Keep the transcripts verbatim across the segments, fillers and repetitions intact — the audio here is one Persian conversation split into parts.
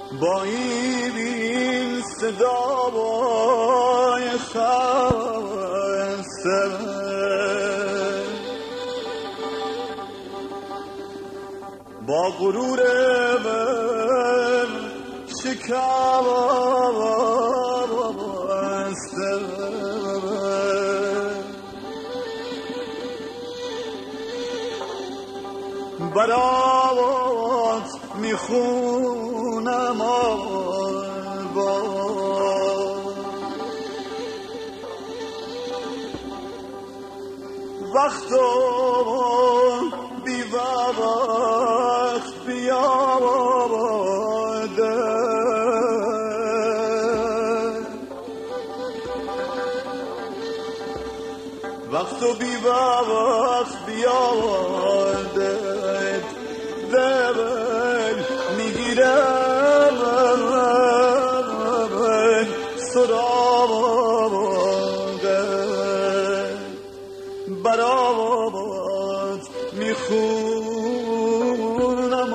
با این صدا بای خسته با غرور من شکسته برات میخونم با وقت و بی وقت بیاورده وقت و بی وقت بیاورده دل میگیرم سراغه برات میخونم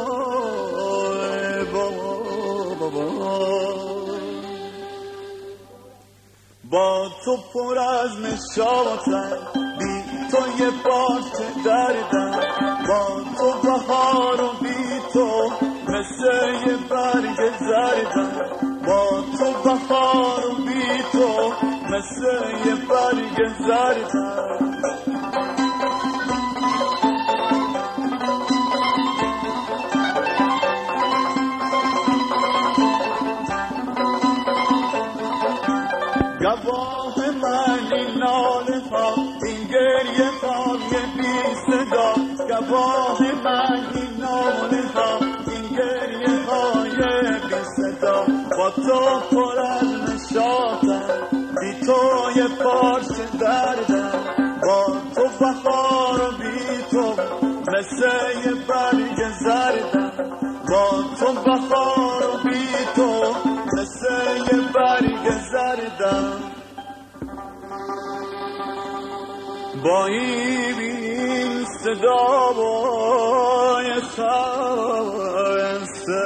بابا با تو پر از نشاطم بی تو یه پارچ دردم با تو بهار و بی تو مثل یه برگ زردم با تو بهار و بی تو مثل یه برگ زردم گواه من این ناله ها این گریه های بی صدا گواه من این ناله ها این گریه های بی صدا با تو پر از نشاطم بی تو یه پارچ دردم با تو بهار و بی تو مثل یه برگ زردم با تو بهار و بی تو مثل یه برگ زردم با این صدا بای خسته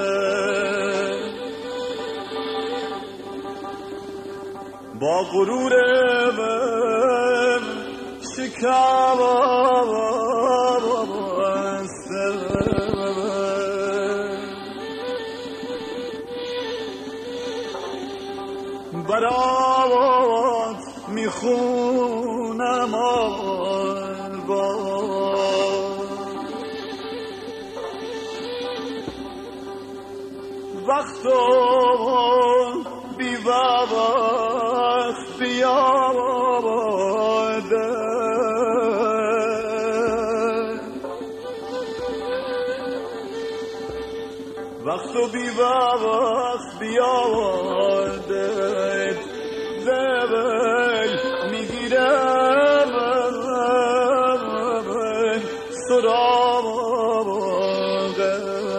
با غرور من شکسته برات میخونم با وقت و بی وقت بیاورده وقت و بی وقت بیاورده دل میگیرم سراغه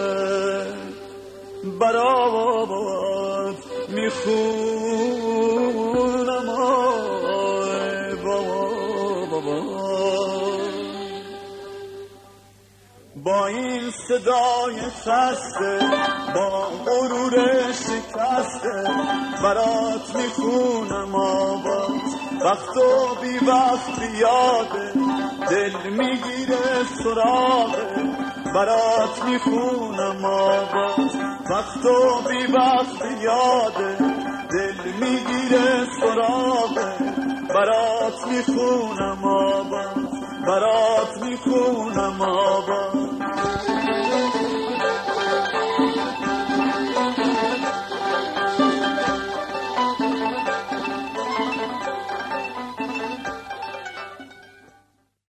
برات میخونم بابا با این صدای خسته با غرور شکسته برات میخونم آواز وقت و بی وقت بیاده دل میگیره سراغه برات میخونم آواز وقت و بی وقت بیاده دل میگیره سراغه برات میخونم آواز برات میخونم آواز